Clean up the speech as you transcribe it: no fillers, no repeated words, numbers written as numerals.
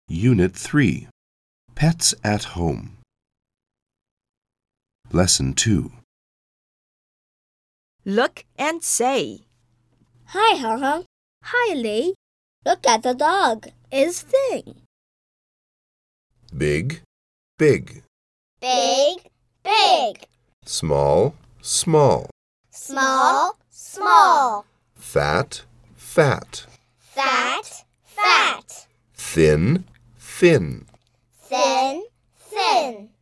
Unit 3. Pets at Home. Lesson 2. Look and say. Hi, Hong Hong. Hi, Lee. Look at the dog. It's thin. Big, big. Big, big. Small, small. Small, small. Fat, fat. Fat, fat. Thin, thin. Thin, thin.